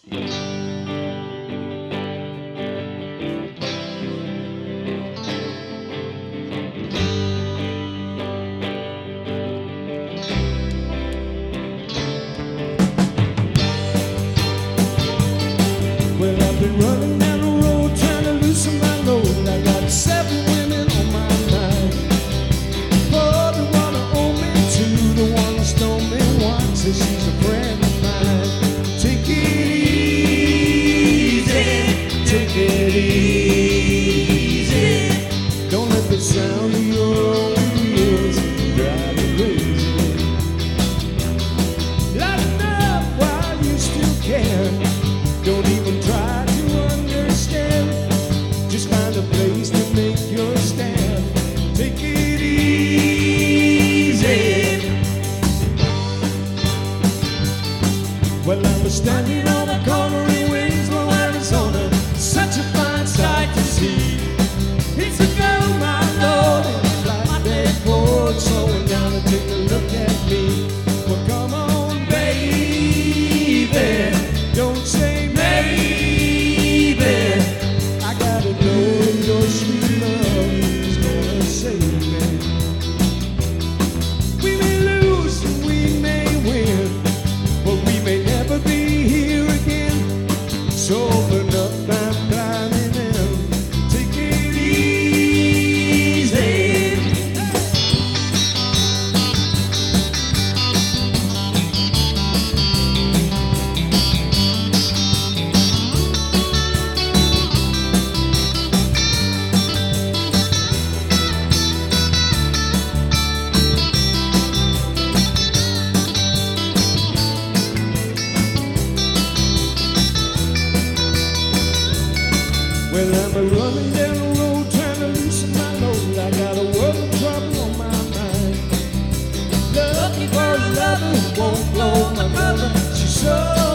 Well, I've been running down the road trying to loosen my load. I got 7 women on my mind. For the one who owed me 2, the one who stole me 1, says she's a friend of mine. Take it easy, take it easy. Don't let the sound of your own wheels drive you crazy. Lighten up while you still can. Don't even try to understand. Just find a place to make your stand. Take it easy. Well, I was standing on a corner in Winslow, Arizona. Such a fine sight to see. It's a girl, my Lord, in a flatbed Ford, slowing down to take a look at me. Well, come on, baby, don't say I gotta know your sweet love is gonna save me. We may lose and we may win, but we may never be here again. So open up and climb in. Take it easy. Well, I'm running down the road trying to loosen my load. I got a world of trouble on my mind. Looking for a lover who won't blow my cover. She's so